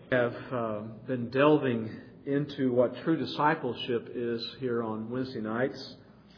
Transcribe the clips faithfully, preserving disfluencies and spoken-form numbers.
have uh, been delving into what true discipleship is here on Wednesday nights,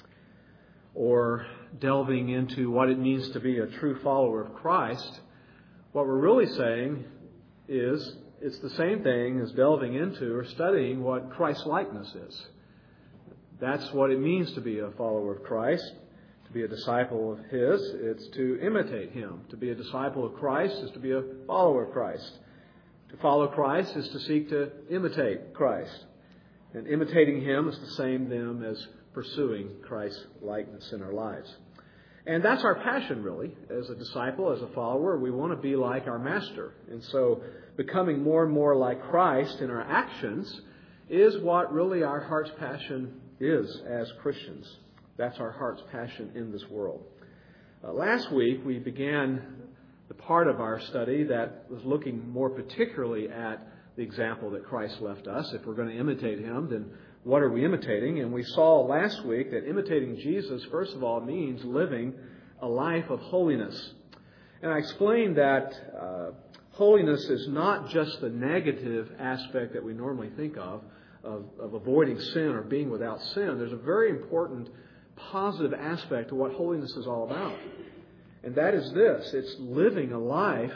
or delving into what it means to be a true follower of Christ. What we're really saying is it's the same thing as delving into or studying what Christ-likeness is. That's what it means to be a follower of Christ, to be a disciple of His. It's to imitate Him. To be a disciple of Christ is to be a follower of Christ. To follow Christ is to seek to imitate Christ. And imitating Him is the same then as pursuing Christ's likeness in our lives. And that's our passion, really. As a disciple, as a follower, we want to be like our Master. And so becoming more and more like Christ in our actions is what really our heart's passion is as Christians. That's our heart's passion in this world. Uh, last week, we began the part of our study that was looking more particularly at the example that Christ left us. If we're going to imitate Him, then what are we imitating? And we saw last week that imitating Jesus, first of all, means living a life of holiness. And I explained that uh, holiness is not just the negative aspect that we normally think of, of, of avoiding sin or being without sin. There's a very important positive aspect to what holiness is all about. And that is this: it's living a life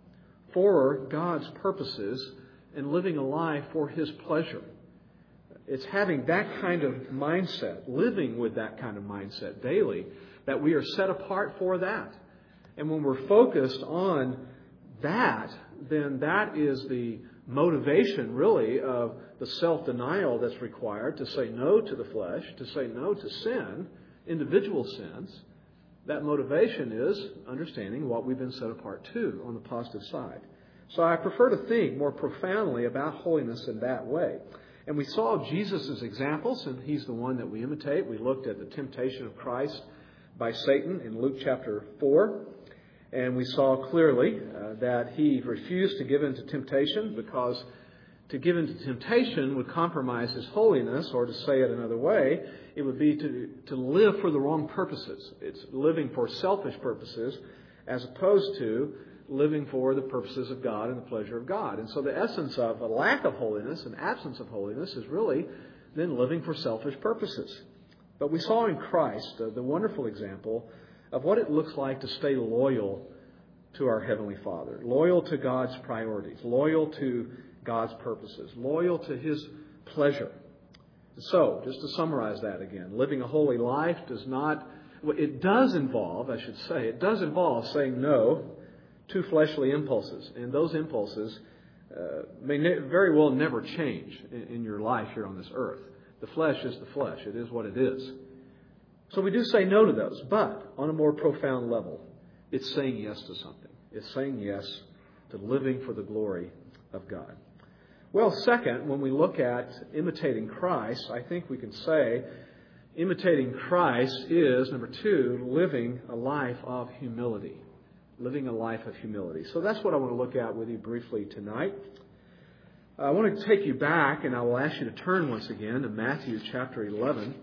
for God's purposes and living a life for His pleasure. It's having that kind of mindset, living with that kind of mindset daily, that we are set apart for that. And when we're focused on that, then that is the motivation, really, of the self-denial that's required to say no to the flesh, to say no to sin, individual sins. That motivation is understanding what we've been set apart to on the positive side. So I prefer to think more profoundly about holiness in that way. And we saw Jesus' examples, and He's the one that we imitate. We looked at the temptation of Christ by Satan in Luke chapter four. And we saw clearly uh, that He refused to give in to temptation, because to give in to temptation would compromise His holiness, or to say it another way, it would be to, to live for the wrong purposes. It's living for selfish purposes as opposed to living for the purposes of God and the pleasure of God. And so the essence of a lack of holiness, an absence of holiness, is really then living for selfish purposes. But we saw in Christ uh, the wonderful example of what it looks like to stay loyal to our Heavenly Father, loyal to God's priorities, loyal to God's purposes, loyal to His pleasure. So, just to summarize that again, living a holy life does not, it does involve, I should say, it does involve saying no to fleshly impulses. And those impulses uh, may ne- very well never change in, in your life here on this earth. The flesh is the flesh. It is what it is. So we do say no to those. But on a more profound level, it's saying yes to something. It's saying yes to living for the glory of God. Well, second, when we look at imitating Christ, I think we can say imitating Christ is, number two, living a life of humility. Living a life of humility. So that's what I want to look at with you briefly tonight. I want to take you back, and I will ask you to turn once again to Matthew chapter eleven,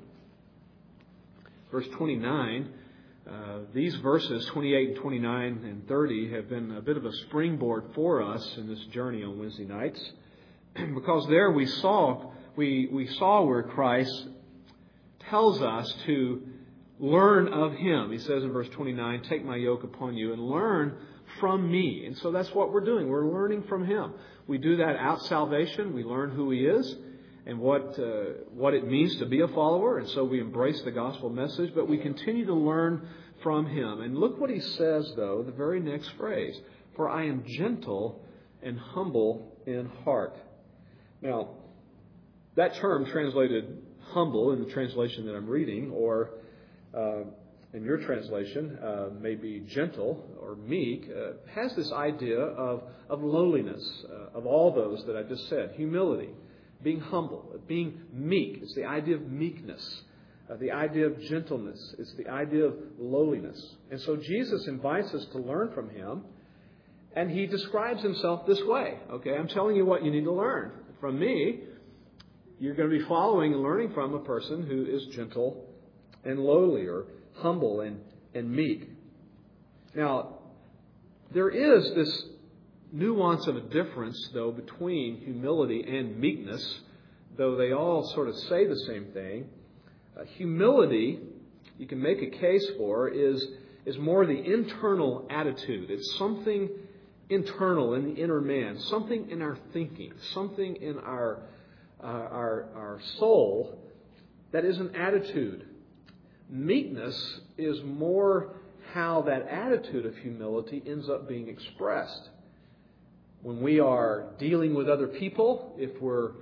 verse twenty-nine. Uh, these verses, twenty-eight and twenty-nine and thirty, have been a bit of a springboard for us in this journey on Wednesday nights. Because there we saw we we saw where Christ tells us to learn of Him. He says in verse twenty-nine, "Take my yoke upon you and learn from me." And so that's what we're doing. We're learning from Him. We do that out salvation. We learn who He is and what uh, what it means to be a follower. And so we embrace the gospel message, but we continue to learn from Him. And look what He says, though, the very next phrase: "For I am gentle and humble in heart." Now, that term translated humble in the translation that I'm reading, or uh, in your translation, uh, maybe gentle or meek, uh, has this idea of, of lowliness, uh, of all those that I just said. Humility, being humble, being meek. It's the idea of meekness, uh, the idea of gentleness. It's the idea of lowliness. And so Jesus invites us to learn from Him, and He describes Himself this way. Okay, I'm telling you what you need to learn. From me, you're going to be following and learning from a person who is gentle and lowly, or humble and, and meek. Now, there is this nuance of a difference, though, between humility and meekness, though they all sort of say the same thing. Uh, humility, you can make a case for, is, is more the internal attitude. It's something internal in the inner man, something in our thinking, something in our, uh, our, our soul that is an attitude. Meekness is more how that attitude of humility ends up being expressed. When we are dealing with other people, if we're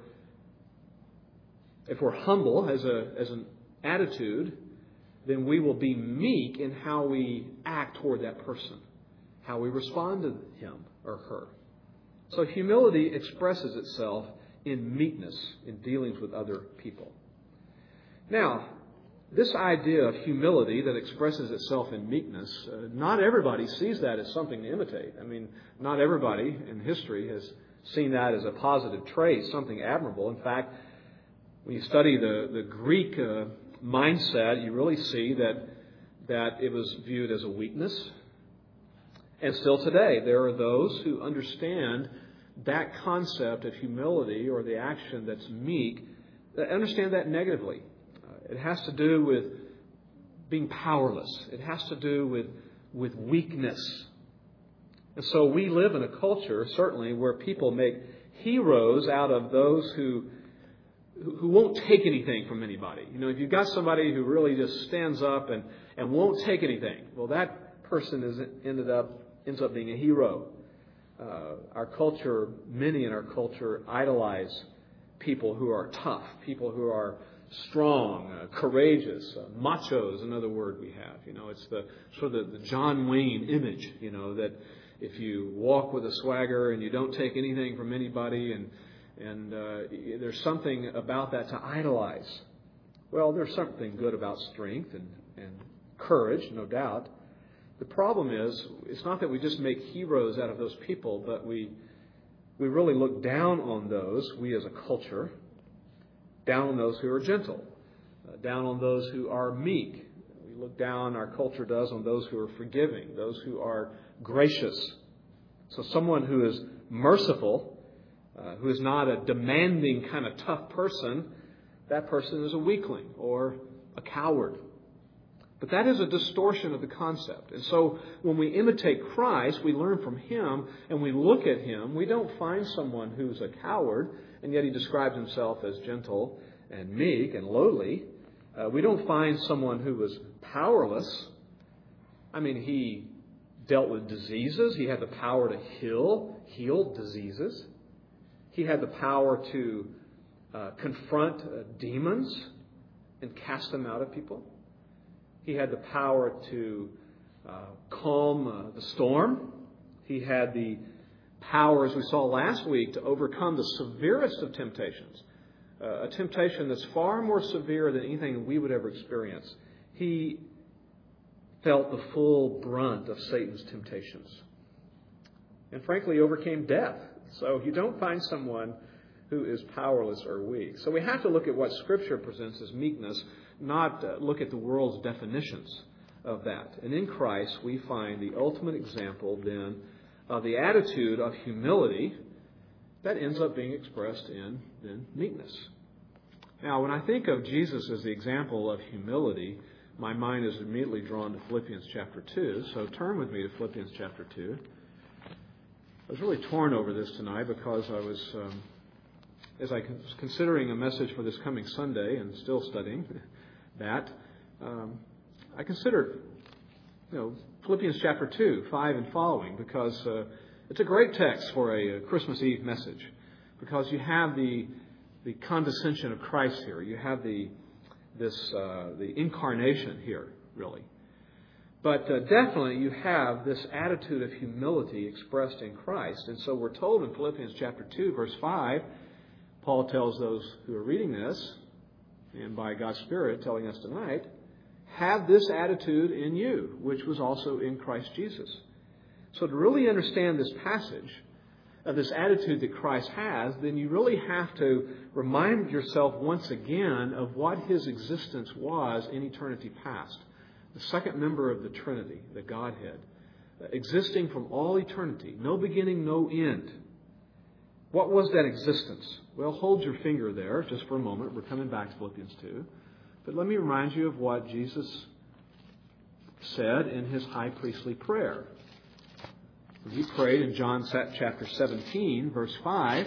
if we're humble as a as an attitude, then we will be meek in how we act toward that person, how we respond to him or her. So humility expresses itself in meekness in dealings with other people. Now, this idea of humility that expresses itself in meekness, uh, not everybody sees that as something to imitate. I mean, not everybody in history has seen that as a positive trait, something admirable. In fact, when you study the, the Greek uh, mindset, you really see that, that it was viewed as a weakness. And still today, there are those who understand that concept of humility or the action that's meek, that understand that negatively. It has to do with being powerless. It has to do with, with weakness. And so we live in a culture, certainly, where people make heroes out of those who who won't take anything from anybody. You know, if you've got somebody who really just stands up and, and won't take anything, well, that person is ended up ends up being a hero. Uh, our culture, many in our culture, idolize people who are tough, people who are strong, uh, courageous, uh, macho is another word we have. You know, it's the sort of the, the John Wayne image. You know, that if you walk with a swagger and you don't take anything from anybody, and and uh, there's something about that to idolize. Well, there's something good about strength and, and courage, no doubt. The problem is, it's not that we just make heroes out of those people, but we we really look down on those, we as a culture, down on those who are gentle, uh, down on those who are meek. We look down, our culture does, on those who are forgiving, those who are gracious. So someone who is merciful, uh, who is not a demanding kind of tough person, that person is a weakling or a coward. But that is a distortion of the concept. And so when we imitate Christ, we learn from Him and we look at Him. We don't find someone who's a coward, and yet He describes Himself as gentle and meek and lowly. Uh, we don't find someone who was powerless. I mean, He dealt with diseases. He had the power to heal, heal diseases. He had the power to uh, confront uh, demons and cast them out of people. He had the power to uh, calm uh, the storm. He had the power, as we saw last week, to overcome the severest of temptations. Uh, a temptation that's far more severe than anything we would ever experience. He felt the full brunt of Satan's temptations. And frankly, overcame death. So you don't find someone who is powerless or weak. So we have to look at what Scripture presents as meekness, not uh, look at the world's definitions of that. And in Christ, we find the ultimate example then of the attitude of humility that ends up being expressed in then meekness. Now, when I think of Jesus as the example of humility, my mind is immediately drawn to Philippians chapter two. So turn with me to Philippians chapter two. I was really torn over this tonight because I was, um, as I was considering a message for this coming Sunday and still studying that, um, I considered, you know, Philippians chapter two, five and following, because uh, it's a great text for a, a Christmas Eve message, because you have the the condescension of Christ here. You have the this uh, the incarnation here, really. But uh, definitely you have this attitude of humility expressed in Christ. And so we're told in Philippians chapter two, verse five, Paul tells those who are reading this, and by God's Spirit telling us tonight, have this attitude in you, which was also in Christ Jesus. So to really understand this passage of this attitude that Christ has, then you really have to remind yourself once again of what His existence was in eternity past. The second member of the Trinity, the Godhead, existing from all eternity, no beginning, no end. What was that existence? Well, hold your finger there just for a moment. We're coming back to Philippians two. But let me remind you of what Jesus said in His high priestly prayer. He prayed in John chapter seventeen, verse five.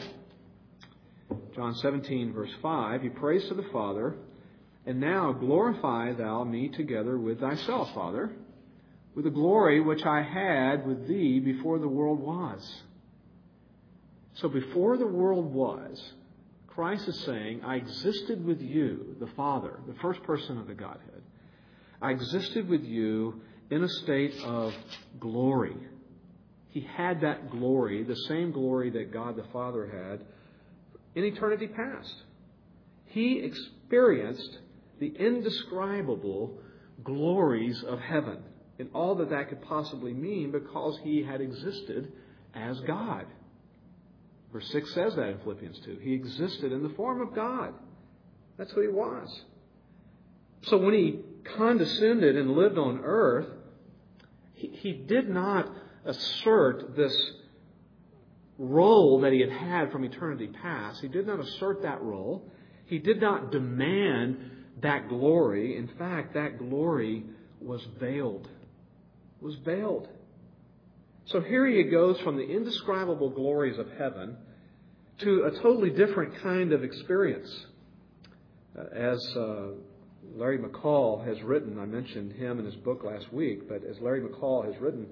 John seventeen, verse five. He prays to the Father, "And now glorify thou me together with thyself, Father, with the glory which I had with thee before the world was." So before the world was, Christ is saying, I existed with you, the Father, the first person of the Godhead. I existed with you in a state of glory. He had that glory, the same glory that God the Father had in eternity past. He experienced the indescribable glories of heaven and all that that could possibly mean because He had existed as God. Verse six says that in Philippians two. He existed in the form of God. That's who He was. So when He condescended and lived on earth, He, he did not assert this role that He had had from eternity past. He did not assert that role. He did not demand that glory. In fact, that glory was veiled. Was veiled. So here He goes from the indescribable glories of heaven to a totally different kind of experience. Uh, as uh, Larry McCall has written, I mentioned him in his book last week, but as Larry McCall has written,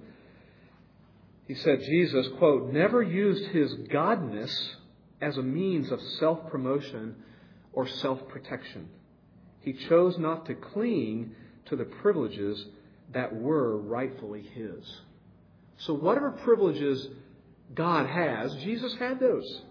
he said Jesus, quote, never used His godness as a means of self-promotion or self-protection. He chose not to cling to the privileges that were rightfully His. So whatever privileges God has, Jesus had those.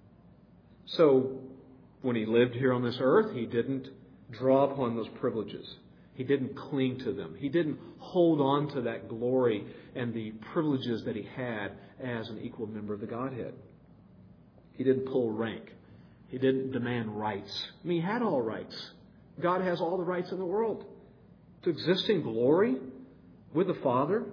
So when He lived here on this earth, He didn't draw upon those privileges. He didn't cling to them. He didn't hold on to that glory and the privileges that He had as an equal member of the Godhead. He didn't pull rank. He didn't demand rights. I mean, He had all rights. God has all the rights in the world. To exist in glory with the Father?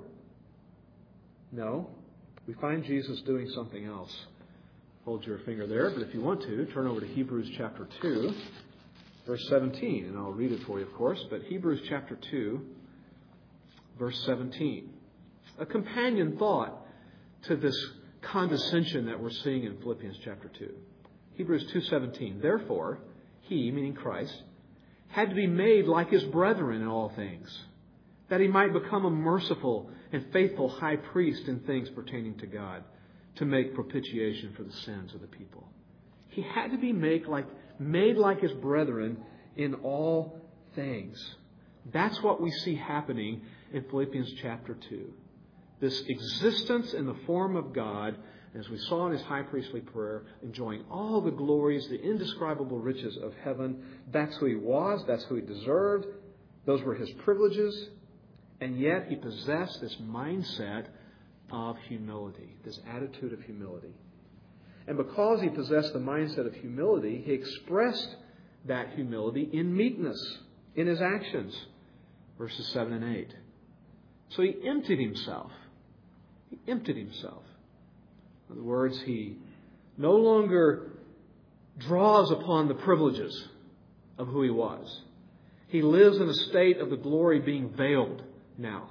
No. We find Jesus doing something else. Hold your finger there, but if you want to, turn over to Hebrews chapter two, verse seventeen. And I'll read it for you, of course. But Hebrews chapter two, verse seventeen. A companion thought to this condescension that we're seeing in Philippians chapter two. Hebrews two seventeen. Therefore, He, meaning Christ, had to be made like His brethren in all things, that He might become a merciful and faithful high priest in things pertaining to God, to make propitiation for the sins of the people. He had to be made like, made like His brethren in all things. That's what we see happening in Philippians chapter two. This existence in the form of God, as we saw in His high priestly prayer, enjoying all the glories, the indescribable riches of heaven. That's who He was. That's who He deserved. Those were His privileges. And yet He possessed this mindset of humility, this attitude of humility. And because He possessed the mindset of humility, He expressed that humility in meekness, in His actions. Verses seven and eight. So He emptied Himself. He emptied Himself. In other words, He no longer draws upon the privileges of who He was. He lives in a state of the glory being veiled now.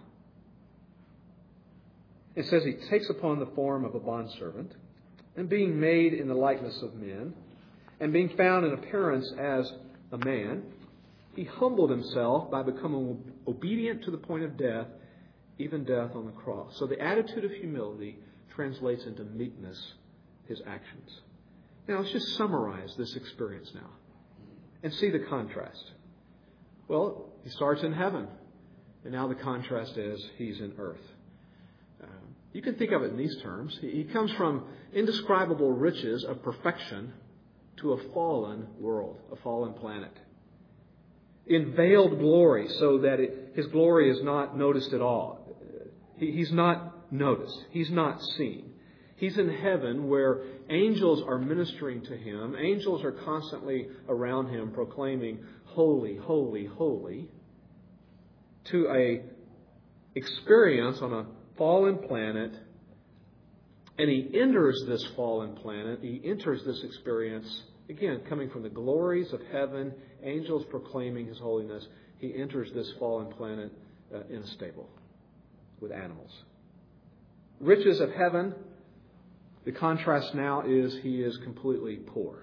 It says He takes upon the form of a bondservant, and being made in the likeness of men, and being found in appearance as a man, He humbled Himself by becoming obedient to the point of death, even death on the cross. So the attitude of humility translates into meekness, His actions. Now let's just summarize this experience now and see the contrast. Well, He starts in heaven, and now the contrast is He's in earth. Uh, you can think of it in these terms. He, he comes from indescribable riches of perfection to a fallen world, a fallen planet. In veiled glory, so that it, His glory is not noticed at all. He, he's not noticed. He's not seen. He's in heaven where angels are ministering to Him. Angels are constantly around Him proclaiming, holy, holy, holy. To a experience on a fallen planet, and he enters this fallen planet, he enters this experience, again, coming from the glories of heaven, angels proclaiming his holiness, he enters this fallen planet uh, in a stable with animals. Riches of heaven, the contrast now is he is completely poor.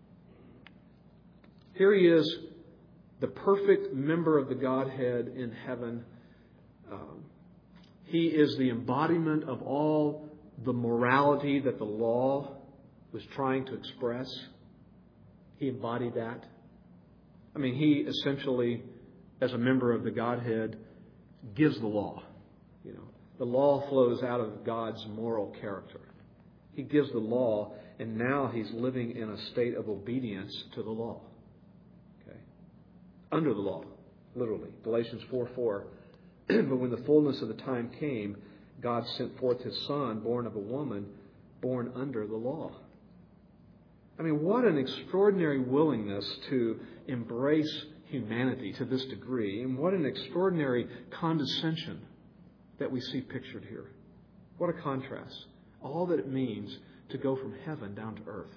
Here he is, the perfect member of the Godhead in heaven. Um, he is the embodiment of all the morality that the law was trying to express. He embodied that. I mean, he essentially, as a member of the Godhead, gives the law. You know, the law flows out of God's moral character. He gives the law, and now he's living in a state of obedience to the law. Okay, under the law, literally. Galatians four four. But when the fullness of the time came, God sent forth his Son, born of a woman, born under the law. I mean, what an extraordinary willingness to embrace humanity to this degree, and what an extraordinary condescension that we see pictured here. What a contrast. All that it means to go from heaven down to earth.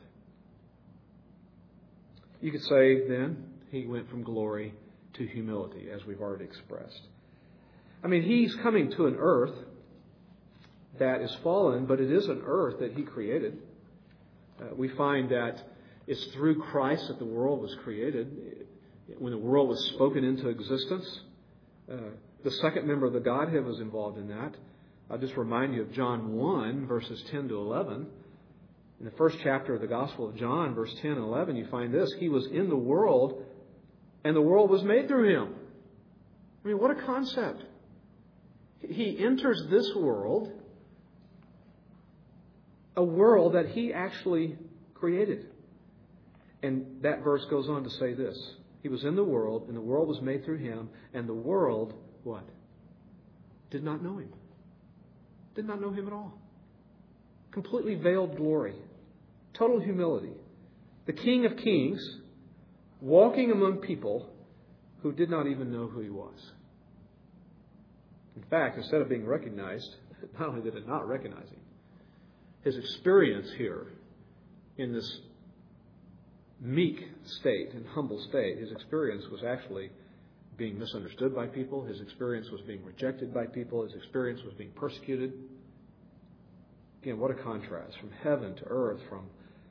You could say, then, he went from glory to humility, as we've already expressed. I mean, he's coming to an earth that is fallen, but it is an earth that he created. Uh, we find that it's through Christ that the world was created. When the world was spoken into existence, uh, the second member of the Godhead was involved in that. I'll just remind you of John one, verses ten to eleven. In the first chapter of the Gospel of John, verse ten and eleven, you find this: he was in the world, and the world was made through him. I mean, what a concept. He enters this world, a world that he actually created. And that verse goes on to say this: he was in the world, and the world was made through him, and the world, what? Did not know him. Did not know him at all. Completely veiled glory. Total humility. The King of Kings walking among people who did not even know who he was. In fact, instead of being recognized, not only did it not recognize him, his experience here in this meek state and humble state, his experience was actually being misunderstood by people. His experience was being rejected by people. His experience was being persecuted. Again, what a contrast from heaven to earth, from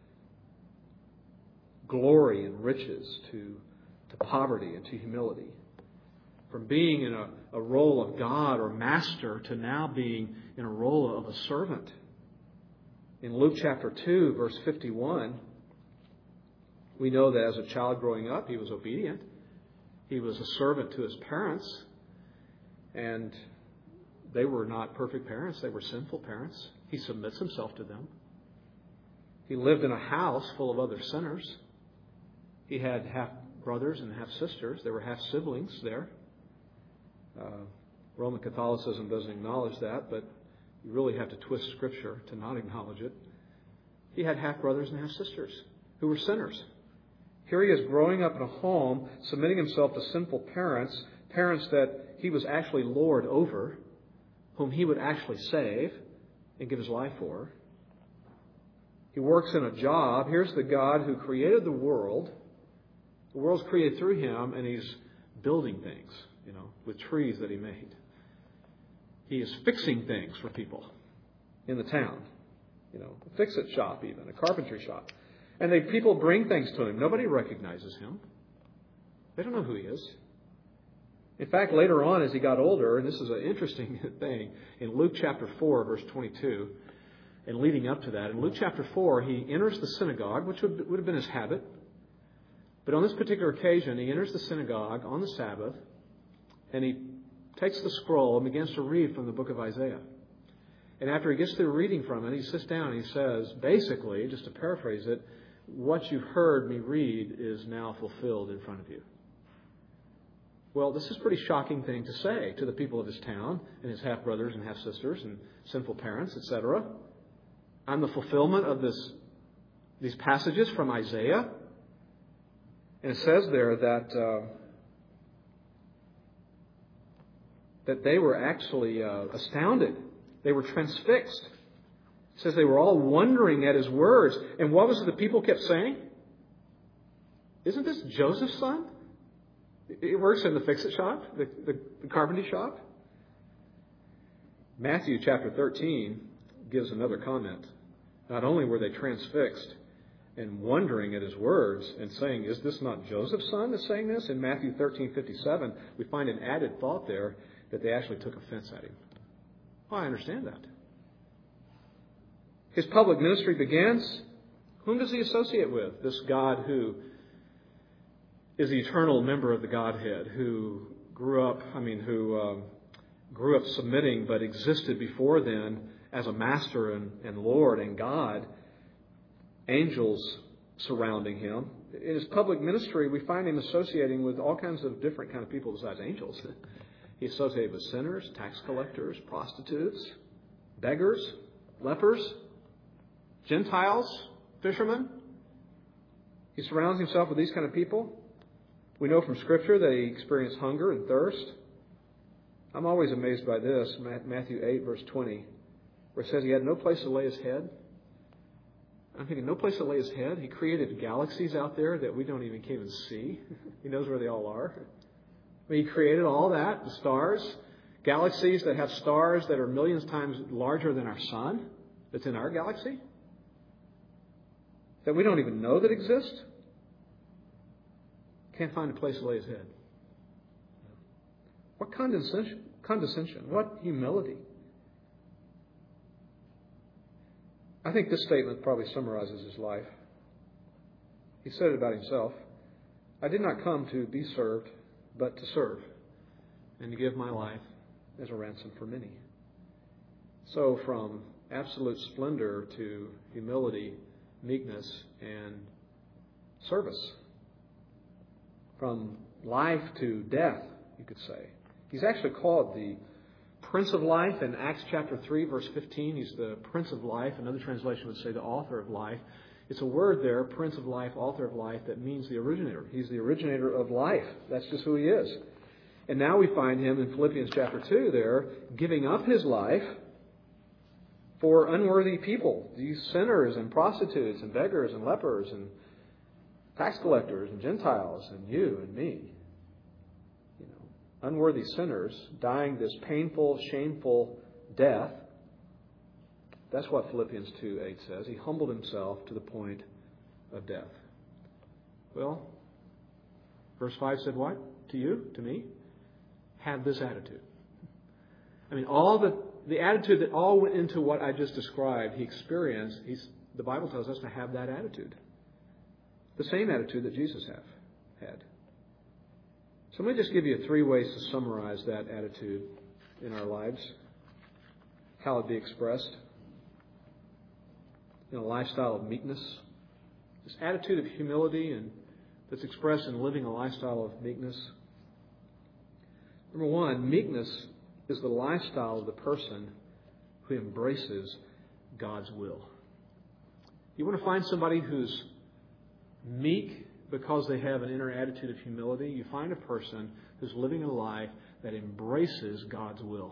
glory and riches to, to poverty and to humility. From being in a, a role of God or master to now being in a role of a servant. In Luke chapter two, verse fifty-one, we know that as a child growing up, he was obedient. He was a servant to his parents. And they were not perfect parents. They were sinful parents. He submits himself to them. He lived in a house full of other sinners. He had half brothers and half sisters. There were half siblings there. Uh, Roman Catholicism doesn't acknowledge that, but you really have to twist Scripture to not acknowledge it. He had half brothers and half sisters who were sinners. Here he is growing up in a home, submitting himself to sinful parents, parents that he was actually Lord over, whom he would actually save and give his life for. He works in a job. Here's the God who created the world. The world's created through him, and he's building things, you know, with trees that he made. He is fixing things for people in the town. You know, a fix-it shop even, a carpentry shop. And they people bring things to him. Nobody recognizes him. They don't know who he is. In fact, later on as he got older, and this is an interesting thing, in Luke chapter four, verse twenty-two, and leading up to that, in Luke chapter four, he enters the synagogue, which would, would have been his habit. But on this particular occasion, he enters the synagogue on the Sabbath, and he takes the scroll and begins to read from the book of Isaiah. And after he gets through reading from it, he sits down and he says, basically, just to paraphrase it, what you've heard me read is now fulfilled in front of you. Well, this is a pretty shocking thing to say to the people of his town and his half-brothers and half-sisters and sinful parents, et cetera. I'm the fulfillment of this, these passages from Isaiah. And it says there that uh, that they were actually uh, astounded They were transfixed. It says they were all wondering at his words. And what was it the people kept saying? Isn't this Joseph's son? It works in the fix-it shop, the, the, the carpentry shop. Matthew chapter thirteen gives another comment. Not only were they transfixed and wondering at his words and saying, is this not Joseph's son that's saying this? In Matthew thirteen fifty-seven, we find an added thought there that they actually took offense at him. Well, I understand that. His public ministry begins. Whom does he associate with? This God who is the eternal member of the Godhead, who grew up, I mean, who um, grew up submitting but existed before then as a master and, and Lord and God. Angels surrounding him. In his public ministry, we find him associating with all kinds of different kind of people besides angels. He associated with sinners, tax collectors, prostitutes, beggars, lepers, Gentiles, fishermen. He surrounds himself with these kind of people. We know from Scripture that he experienced hunger and thirst. I'm always amazed by this, Matthew eight, verse twenty, where it says he had no place to lay his head. I'm thinking, no place to lay his head? He created galaxies out there that we don't even, can't even see. He knows where they all are. I mean, he created all that, the stars, galaxies that have stars that are millions of times larger than our sun, that's in our galaxy, that we don't even know that exist. Can't find a place to lay his head. What condescension, condescension, what humility. I think this statement probably summarizes his life. He said it about himself. I did not come to be served, but to serve, and to give my life as a ransom for many. So from absolute splendor to humility, meekness, and service. From life to death, you could say. He's actually called the Prince of Life in Acts chapter three, verse fifteen. He's the Prince of Life. Another translation would say the author of life. It's a word there, Prince of Life, author of life, that means the originator. He's the originator of life. That's just who he is. And now we find him in Philippians chapter two there, giving up his life for unworthy people. These sinners and prostitutes and beggars and lepers and tax collectors and Gentiles and you and me. Unworthy sinners dying this painful, shameful death. That's what Philippians two eight says. He humbled himself to the point of death. Well, verse five said what? To you, to me? Have this attitude. I mean, all the, the attitude that all went into what I just described, he experienced. He's, the Bible tells us to have that attitude. The same attitude that Jesus have, had. So let me just give you three ways to summarize that attitude in our lives. How it be expressed. In a lifestyle of meekness. This attitude of humility and that's expressed in living a lifestyle of meekness. Number one, meekness is the lifestyle of the person who embraces God's will. You want to find somebody who's meek because they have an inner attitude of humility? You find a person who's living a life that embraces God's will.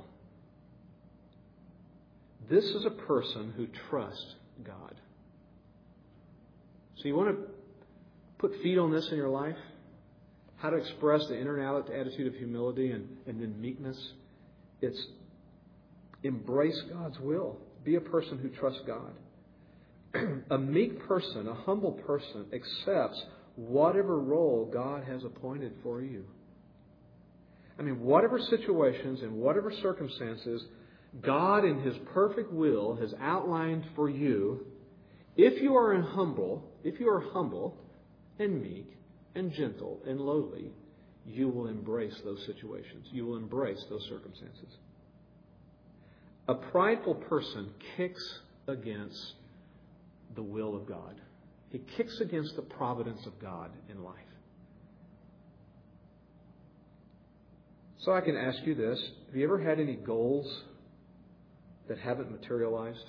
This is a person who trusts God. So you want to put feet on this in your life? How to express the inner attitude of humility and, and then meekness? It's embrace God's will. Be a person who trusts God. A meek person, a humble person, accepts whatever role God has appointed for you. I mean, whatever situations and whatever circumstances God in His perfect will has outlined for you, if you are humble, if you are humble and meek and gentle and lowly, you will embrace those situations. You will embrace those circumstances. A prideful person kicks against the will of God. He kicks against the providence of God in life. So I can ask you this. Have you ever had any goals that haven't materialized?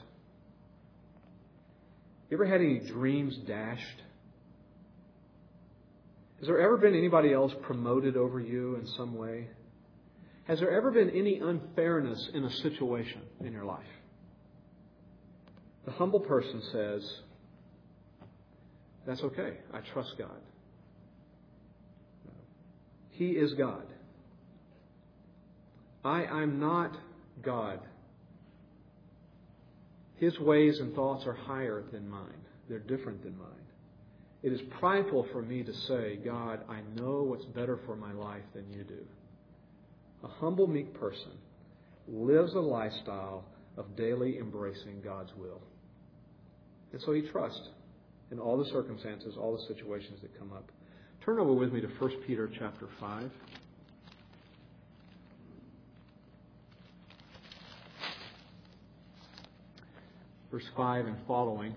You ever had any dreams dashed? Has there ever been anybody else promoted over you in some way? Has there ever been any unfairness in a situation in your life? The humble person says, that's okay. I trust God. He is God. I am not God. His ways and thoughts are higher than mine. They're different than mine. It is prideful for me to say, God, I know what's better for my life than you do. A humble, meek person lives a lifestyle of daily embracing God's will. And so he trusts in all the circumstances, all the situations that come up. Turn over with me to First Peter chapter five. Verse five and following.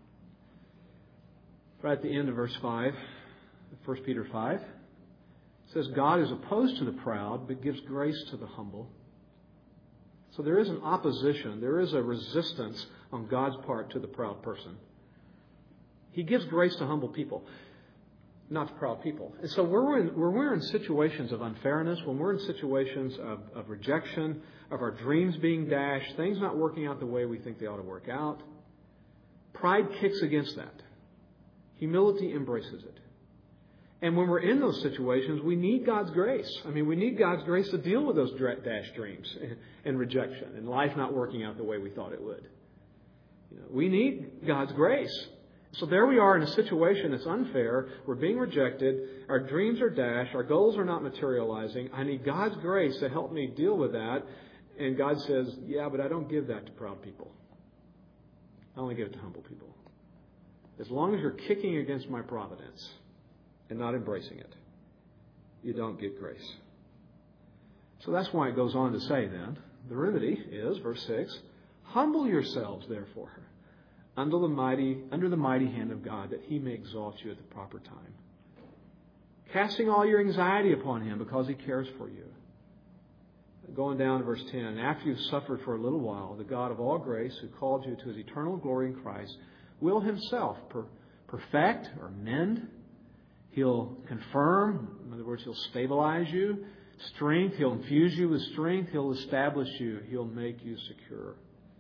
Right at the end of verse five, First Peter five, it says, God is opposed to the proud, but gives grace to the humble. So there is an opposition, there is a resistance on God's part to the proud person. He gives grace to humble people, not to proud people. And so when we're in, when we're in situations of unfairness, when we're in situations of, of rejection, of our dreams being dashed, things not working out the way we think they ought to work out, pride kicks against that. Humility embraces it. And when we're in those situations, we need God's grace. I mean, we need God's grace to deal with those dashed dreams and, and rejection and life not working out the way we thought it would. You know, we need God's grace. So there we are in a situation that's unfair. We're being rejected. Our dreams are dashed. Our goals are not materializing. I need God's grace to help me deal with that. And God says, yeah, but I don't give that to proud people. I only give it to humble people. As long as you're kicking against my providence and not embracing it, you don't get grace. So that's why it goes on to say then, the remedy is, verse six, humble yourselves, therefore, under the mighty, under the mighty hand of God, that He may exalt you at the proper time. Casting all your anxiety upon Him because He cares for you. Going down to verse ten, after you've suffered for a little while, the God of all grace, who called you to His eternal glory in Christ, will Himself per- perfect or mend. He'll confirm, in other words, He'll stabilize you. Strength, He'll infuse you with strength. He'll establish you. He'll make you secure.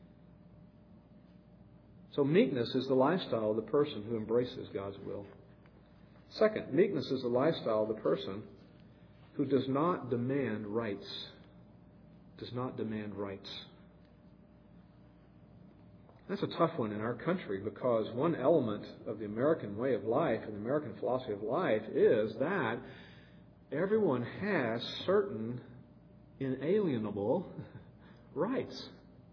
So meekness is the lifestyle of the person who embraces God's will. Second, meekness is the lifestyle of the person who does not demand rights. Does not demand rights. That's a tough one in our country, because one element of the American way of life and the American philosophy of life is that everyone has certain inalienable rights.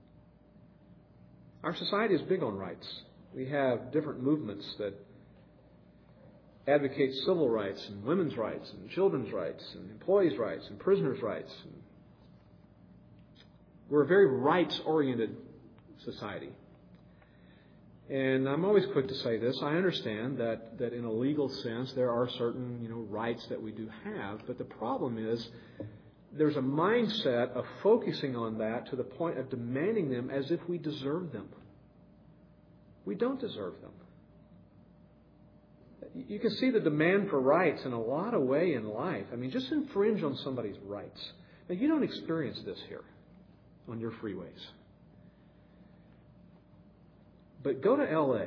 Our society is big on rights. We have different movements that advocate civil rights and women's rights and children's rights and employees' rights and prisoners' rights. We're a very rights-oriented society. And I'm always quick to say this. I understand that, that in a legal sense there are certain, you know, rights that we do have. But the problem is there's a mindset of focusing on that to the point of demanding them as if we deserve them. We don't deserve them. You can see the demand for rights in a lot of ways in life. I mean, just infringe on somebody's rights. Now, you don't experience this here on your freeways. But go to L A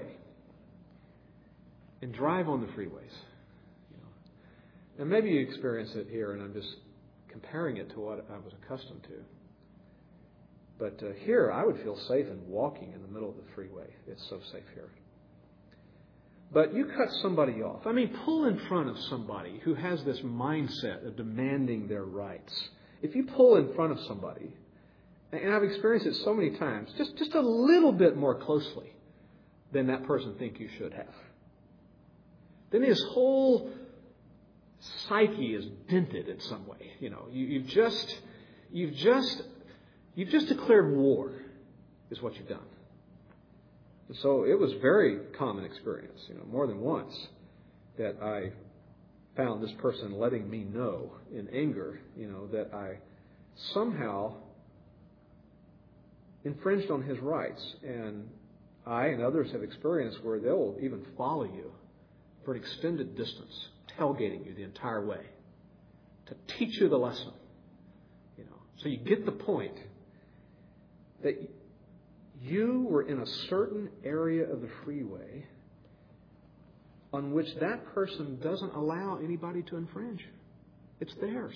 and drive on the freeways. You know. And maybe you experience it here, and I'm just comparing it to what I was accustomed to. But uh, here, I would feel safe in walking in the middle of the freeway. It's so safe here. But you cut somebody off. I mean, pull in front of somebody who has this mindset of demanding their rights. If you pull in front of somebody, and I've experienced it so many times, just, just a little bit more closely than that person think you should have, then his whole psyche is dented in some way. You know, you, you've just, you've just, you've just declared war, is what you've done. And so it was very common experience, you know, more than once, that I found this person letting me know in anger, you know, that I somehow infringed on his rights. And I and others have experienced where they'll even follow you for an extended distance, tailgating you the entire way to teach you the lesson. You know, So you get the point that you were in a certain area of the freeway on which that person doesn't allow anybody to infringe. It's theirs.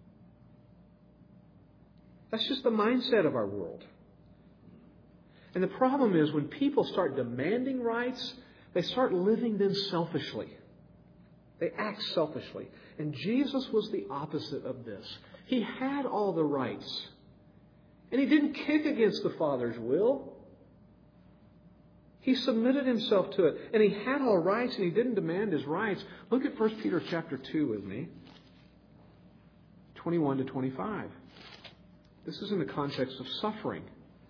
That's just the mindset of our world. And the problem is when people start demanding rights, they start living then selfishly. They act selfishly. And Jesus was the opposite of this. He had all the rights. And He didn't kick against the Father's will. He submitted Himself to it. And He had all rights and He didn't demand His rights. Look at First Peter chapter two with me. twenty-one to twenty-five. This is in the context of suffering.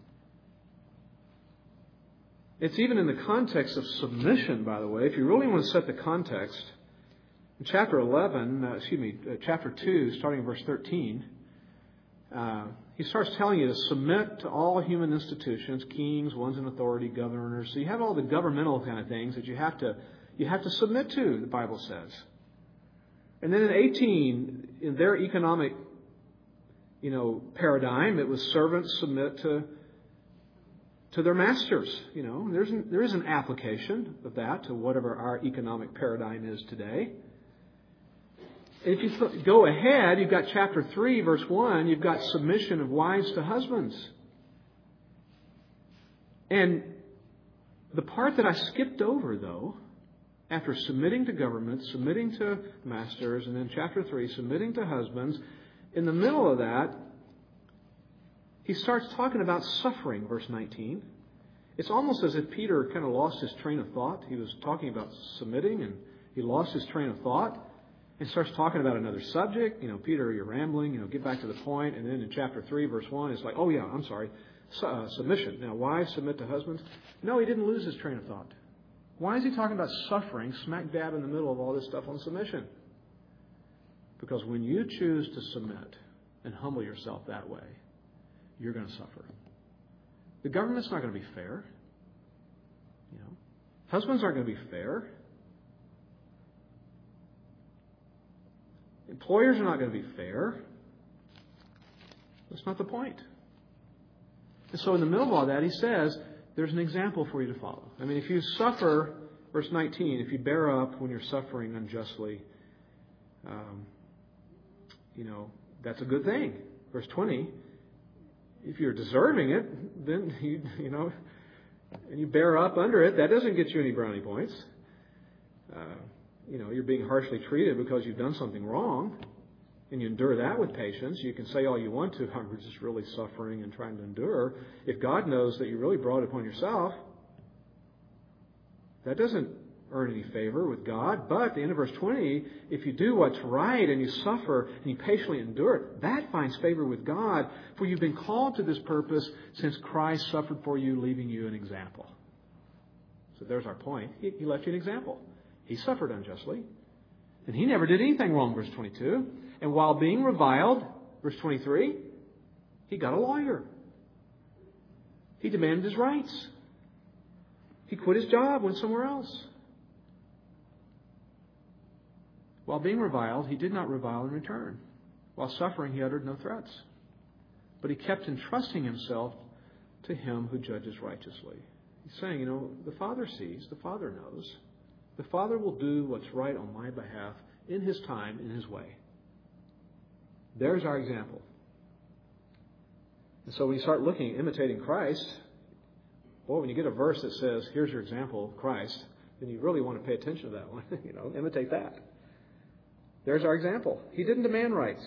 It's even in the context of submission, by the way. If you really want to set the context, in chapter eleven, uh, excuse me, uh, chapter two, starting in verse thirteen, uh, he starts telling you to submit to all human institutions, kings, ones in authority, governors. So you have all the governmental kind of things that you have to you have to submit to, the Bible says. And then in eighteen, in their economic, you know, paradigm, it was servants submit to to their masters. You know, there's an, there is an application of that to whatever our economic paradigm is today. If you th- go ahead, you've got chapter three, verse one, you've got submission of wives to husbands. And the part that I skipped over, though, after submitting to government, submitting to masters, and then chapter three, submitting to husbands, in the middle of that, he starts talking about suffering, verse nineteen. It's almost as if Peter kind of lost his train of thought. He was talking about submitting, and he lost his train of thought and starts talking about another subject. You know, Peter, you're rambling. You know, get back to the point. And then in chapter three, verse one, it's like, oh yeah, I'm sorry, Su- uh, submission. Now, wives submit to husbands. No, he didn't lose his train of thought. Why is he talking about suffering smack dab in the middle of all this stuff on submission? Because when you choose to submit and humble yourself that way, you're going to suffer. The government's not going to be fair. You know, husbands aren't going to be fair. Employers are not going to be fair. That's not the point. And so in the middle of all that, he says, there's an example for you to follow. I mean, if you suffer, verse nineteen, if you bear up when you're suffering unjustly, um, you know, that's a good thing. Verse twenty, if you're deserving it, then you, you know, and you bear up under it, that doesn't get you any brownie points. Uh, you know, you're being harshly treated because you've done something wrong, and you endure that with patience. You can say all you want to, I'm just really suffering and trying to endure. If God knows that you really brought it upon yourself, that doesn't earn any favor with God. But at the end of verse twenty, if you do what's right and you suffer and you patiently endure it, that finds favor with God, for you've been called to this purpose since Christ suffered for you, leaving you an example. So there's our point. He, he left you an example. He suffered unjustly, and he never did anything wrong, verse twenty-two. And while being reviled, verse twenty-three, he got a lawyer. He demanded his rights. He quit his job, went somewhere else. While being reviled, he did not revile in return. While suffering, he uttered no threats. But he kept entrusting himself to him who judges righteously. He's saying, you know, the Father sees, the Father knows. The Father will do what's right on my behalf in His time, in His way. There's our example. And so when you start looking, imitating Christ, boy, when you get a verse that says, here's your example, Christ, then you really want to pay attention to that one. You know, imitate that. There's our example. He didn't demand rights.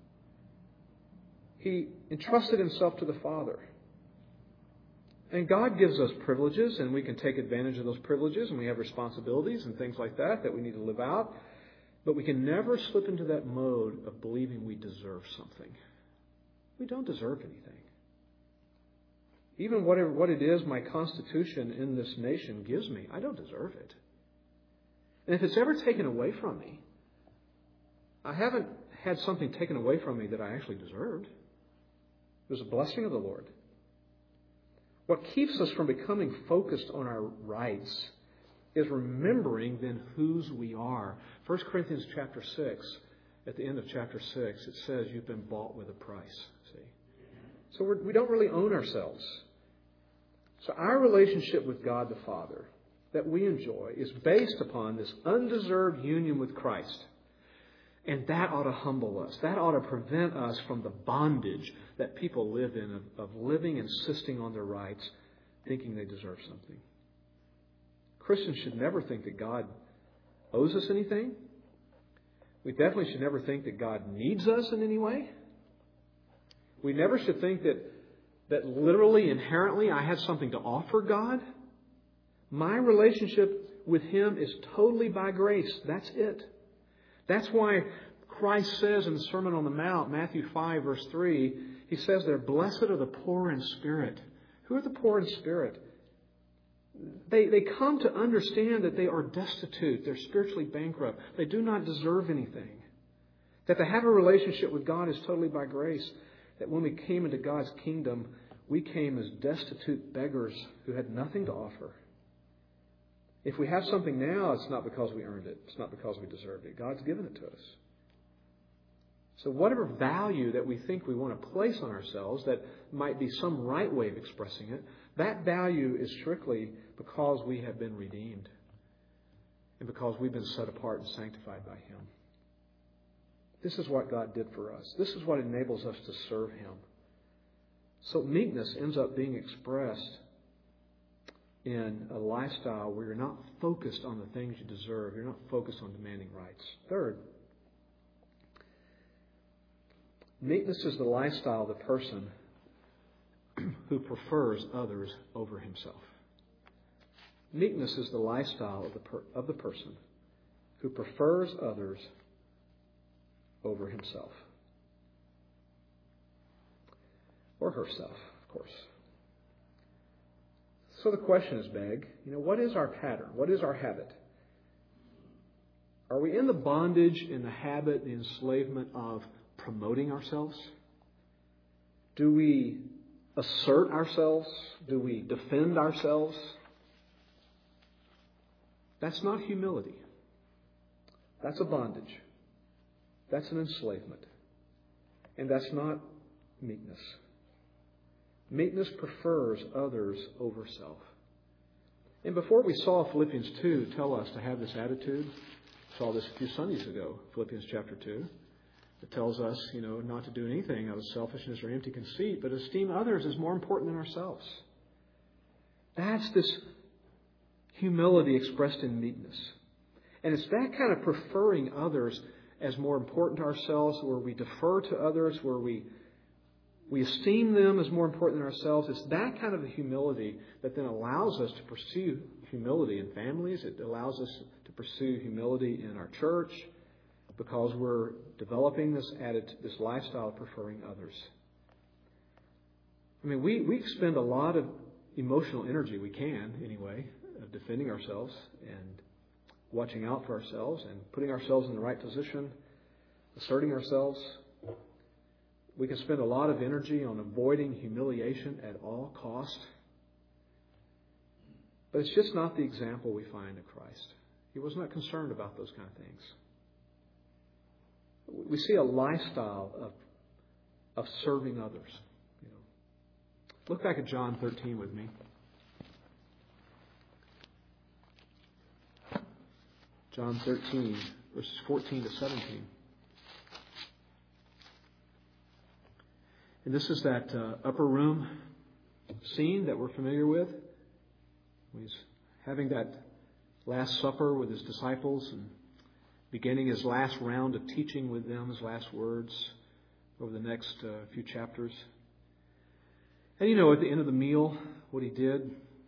He entrusted himself to the Father. And God gives us privileges, and we can take advantage of those privileges, and we have responsibilities and things like that that we need to live out. But we can never slip into that mode of believing we deserve something. We don't deserve anything. Even whatever what it is my constitution in this nation gives me, I don't deserve it. And if it's ever taken away from me, I haven't had something taken away from me that I actually deserved. It was a blessing of the Lord. What keeps us from becoming focused on our rights is remembering then whose we are. First Corinthians chapter six, at the end of chapter six, it says you've been bought with a price. See? So we're, we don't really own ourselves. So our relationship with God the Father that we enjoy is based upon this undeserved union with Christ. And that ought to humble us. That ought to prevent us from the bondage that people live in of, of living, insisting on their rights, thinking they deserve something. Christians should never think that God owes us anything. We definitely should never think that God needs us in any way. We never should think that, that literally, inherently, I have something to offer God. My relationship with Him is totally by grace. That's it. That's why Christ says in the Sermon on the Mount, Matthew five, verse three, He says they're blessed are the poor in spirit. Who are the poor in spirit? They, they come to understand that they are destitute. They're spiritually bankrupt. They do not deserve anything. That to have a relationship with God is totally by grace. That when we came into God's kingdom, we came as destitute beggars who had nothing to offer. If we have something now, it's not because we earned it. It's not because we deserved it. God's given it to us. So whatever value that we think we want to place on ourselves, that might be some right way of expressing it, that value is strictly because we have been redeemed and because we've been set apart and sanctified by Him. This is what God did for us. This is what enables us to serve Him. So meekness ends up being expressed in a lifestyle where you're not focused on the things you deserve. You're not focused on demanding rights. Third, meekness is the lifestyle of the person who prefers others over himself. Meekness is the lifestyle of the per- of the person who prefers others over himself. Or herself, of course. So the question is begged, you know, what is our pattern? What is our habit? Are we in the bondage, in the habit, the enslavement of promoting ourselves? Do we assert ourselves? Do we defend ourselves? That's not humility. That's a bondage. That's an enslavement. And that's not meekness. Meekness prefers others over self. And before we saw Philippians two tell us to have this attitude, we saw this a few Sundays ago, Philippians chapter two. It tells us, you know, not to do anything out of selfishness or empty conceit, but esteem others as more important than ourselves. That's this humility expressed in meekness. And it's that kind of preferring others as more important to ourselves, where we defer to others, where we we esteem them as more important than ourselves. It's that kind of a humility that then allows us to pursue humility in families. It allows us to pursue humility in our church, because we're developing this attitude, this lifestyle of preferring others. I mean, we, we expend a lot of emotional energy, we can anyway, of defending ourselves and watching out for ourselves and putting ourselves in the right position, asserting ourselves. We can spend a lot of energy on avoiding humiliation at all cost. But it's just not the example we find in Christ. He was not concerned about those kind of things. We see a lifestyle of of serving others. You know. Look back at John thirteen with me. John thirteen, verses fourteen to seventeen. And this is that uh, upper room scene that we're familiar with. He's having that Last Supper with His disciples and beginning His last round of teaching with them, His last words over the next uh, few chapters. And you know, at the end of the meal, what He did,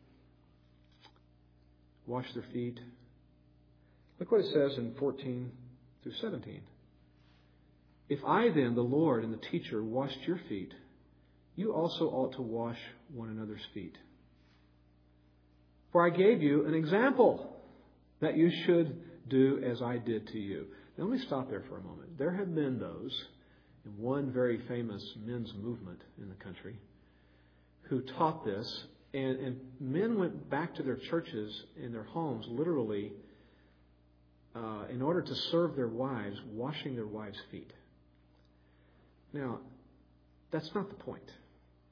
wash their feet. Look what it says in fourteen through seventeen. If I then, the Lord and the teacher, washed your feet, you also ought to wash one another's feet. For I gave you an example that you should do as I did to you. Now let me stop there for a moment. There have been those in one very famous men's movement in the country who taught this, and, and men went back to their churches and their homes literally uh, in order to serve their wives, washing their wives' feet. Now, that's not the point.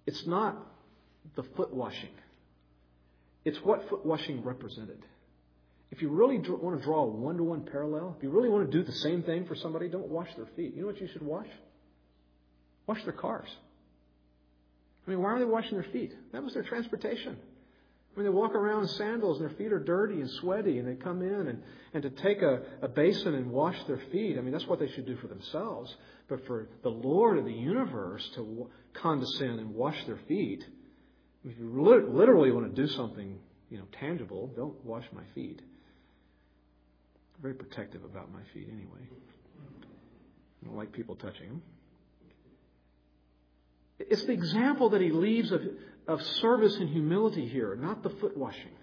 It's not the foot washing. It's what foot washing represented. If you really want to draw a one-to-one parallel, if you really want to do the same thing for somebody, don't wash their feet. You know what you should wash? Wash their cars. I mean, why are they washing their feet? That was their transportation. I mean, they walk around in sandals and their feet are dirty and sweaty, and they come in and, and to take a, a basin and wash their feet, I mean, that's what they should do for themselves. But for the Lord of the universe to w- condescend and wash their feet, if you literally want to do something, you know, tangible, don't wash my feet. I'm very protective about my feet anyway. I don't like people touching them. It's the example that he leaves of, of service and humility here, not the foot washing.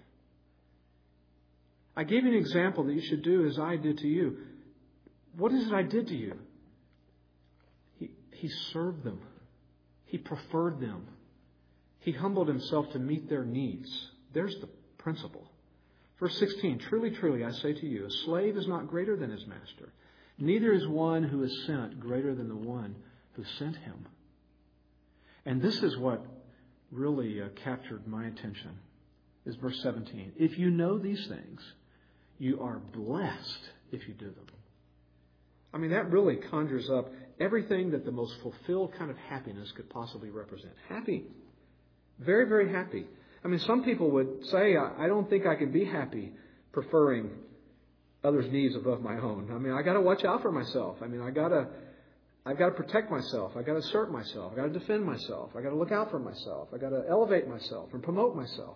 I gave you an example that you should do as I did to you. What is it I did to you? He, he served them. He preferred them. He humbled himself to meet their needs. There's the principle. Verse sixteen, truly, truly, I say to you, a slave is not greater than his master. Neither is one who is sent greater than the one who sent him. And this is what really uh, captured my attention, is verse seventeen. If you know these things, you are blessed if you do them. I mean, that really conjures up everything that the most fulfilled kind of happiness could possibly represent. Happy. Very, very happy. I mean, some people would say, I don't think I can be happy preferring others' needs above my own. I mean, I got to watch out for myself. I mean, I got to, I've got to protect myself. I've got to assert myself. I've got to defend myself. I've got to look out for myself. I've got to elevate myself and promote myself.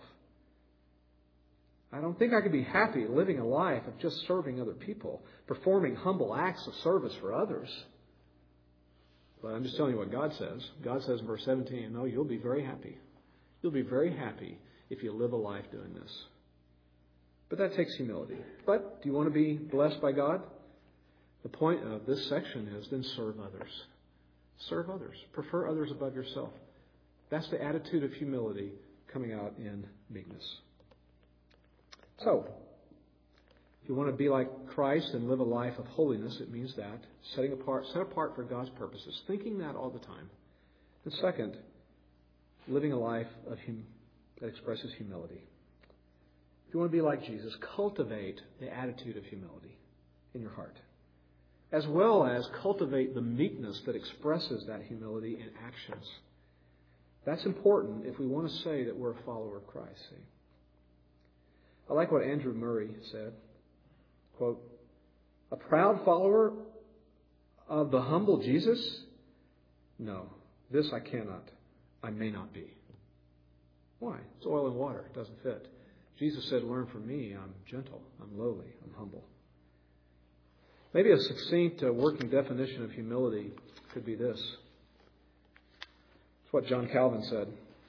I don't think I could be happy living a life of just serving other people, performing humble acts of service for others. But I'm just telling you what God says. God says in verse seventeen, no, you'll be very happy. You'll be very happy if you live a life doing this. But that takes humility. But do you want to be blessed by God? The point of this section is then serve others. Serve others. Prefer others above yourself. That's the attitude of humility coming out in meekness. So, if you want to be like Christ and live a life of holiness, it means that. Setting apart, set apart for God's purposes. Thinking that all the time. And second, living a life of hum- that expresses humility. If you want to be like Jesus, cultivate the attitude of humility in your heart, as well as cultivate the meekness that expresses that humility in actions. That's important if we want to say that we're a follower of Christ. See? I like what Andrew Murray said. Quote, a proud follower of the humble Jesus? No, this I cannot. I may not be. Why? It's oil and water. It doesn't fit. Jesus said, learn from me. I'm gentle. I'm lowly. I'm humble. Maybe a succinct uh, working definition of humility could be this. It's what John Calvin said.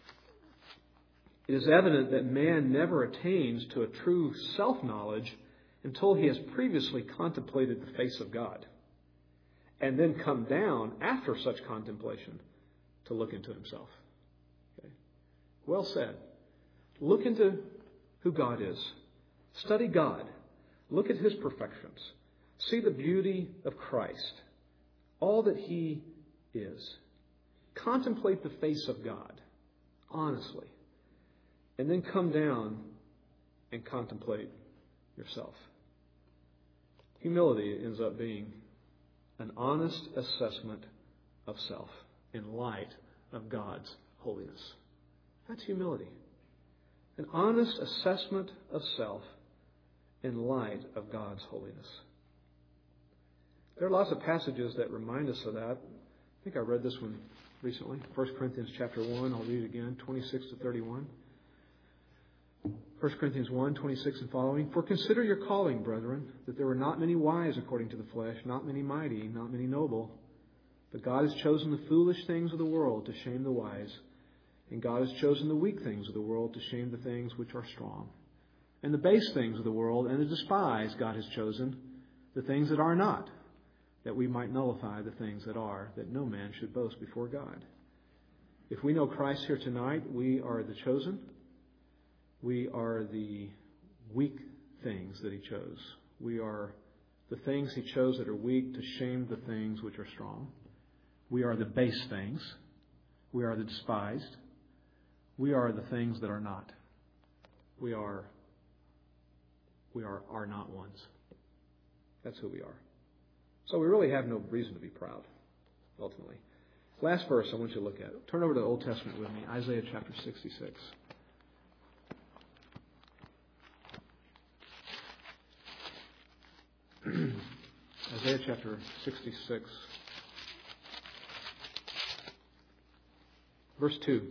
It is evident that man never attains to a true self-knowledge until he has previously contemplated the face of God, and then come down after such contemplation to look into himself. Okay. Well said. Look into who God is. Study God. Look at his perfections. See the beauty of Christ. All that he is. Contemplate the face of God, honestly. And then come down and contemplate yourself. Humility ends up being an honest assessment of self in light of God's holiness. That's humility. An honest assessment of self in light of God's holiness. There are lots of passages that remind us of that. I think I read this one recently. First Corinthians chapter one. I'll read it again, twenty-six to thirty-one. First Corinthians one, twenty-six and following. For consider your calling, brethren, that there were not many wise according to the flesh, not many mighty, not many noble. But God has chosen the foolish things of the world to shame the wise. And God has chosen the weak things of the world to shame the things which are strong. And the base things of the world and the despised God has chosen, the things that are not, that we might nullify the things that are, that no man should boast before God. If we know Christ here tonight, we are the chosen. We are the weak things that he chose. We are the things he chose that are weak to shame the things which are strong. We are the base things. We are the despised. We are the things that are not. We are, we are, are not ones. That's who we are. So we really have no reason to be proud, ultimately. Last verse I want you to look at. Turn over to the Old Testament with me, Isaiah chapter sixty-six. Isaiah chapter sixty-six. Verse two.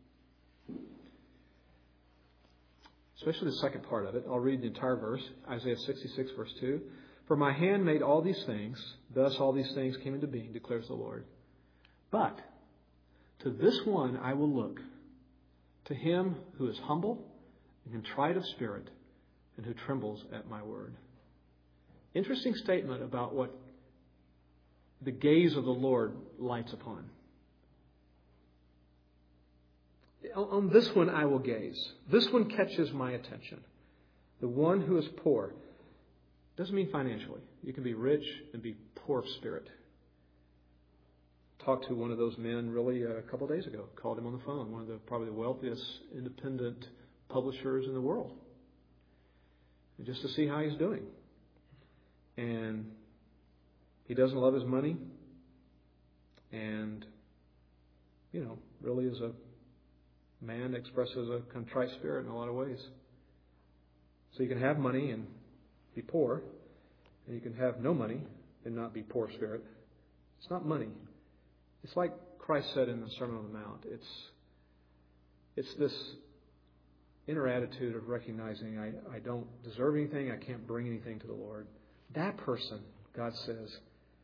Especially the second part of it. I'll read the entire verse. Isaiah sixty-six, verse two. For my hand made all these things, thus all these things came into being, declares the Lord. But to this one I will look, to him who is humble and contrite of spirit, and who trembles at my word. Interesting statement about what the gaze of the Lord lights upon. On this one I will gaze. This one catches my attention. The one who is poor. Doesn't mean financially. You can be rich and be poor of spirit. Talked to one of those men really a couple of days ago. Called him on the phone. One of the probably the wealthiest independent publishers in the world. And just to see how he's doing. And he doesn't love his money. And, you know, really is a man that expresses a contrite spirit in a lot of ways. So you can have money and be poor. And you can have no money and not be poor spirit. It's not money. It's like Christ said in the Sermon on the Mount. It's it's this inner attitude of recognizing I, I don't deserve anything, I can't bring anything to the Lord. That person, God says,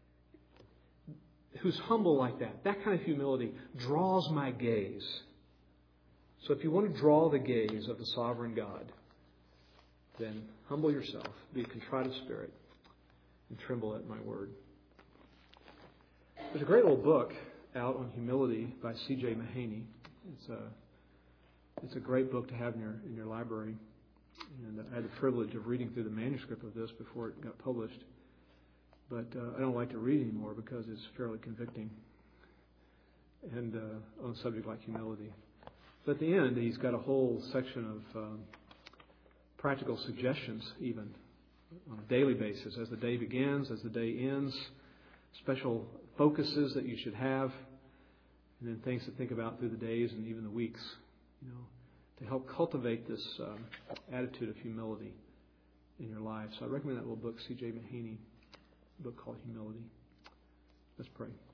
who's humble like that, that kind of humility draws my gaze. So if you want to draw the gaze of the sovereign God, then humble yourself, be a contrite of spirit, and tremble at my word. There's a great little book out on humility by C J Mahaney. It's a it's a great book to have in your in your library. And I had the privilege of reading through the manuscript of this before it got published. But uh, I don't like to read anymore because it's fairly convicting, and uh, on a subject like humility. But at the end, he's got a whole section of um, practical suggestions, even on a daily basis, as the day begins, as the day ends. Special focuses that you should have, and then things to think about through the days and even the weeks, you know, to help cultivate this um, attitude of humility in your life. So I recommend that little book, C J Mahaney, a book called Humility. Let's pray.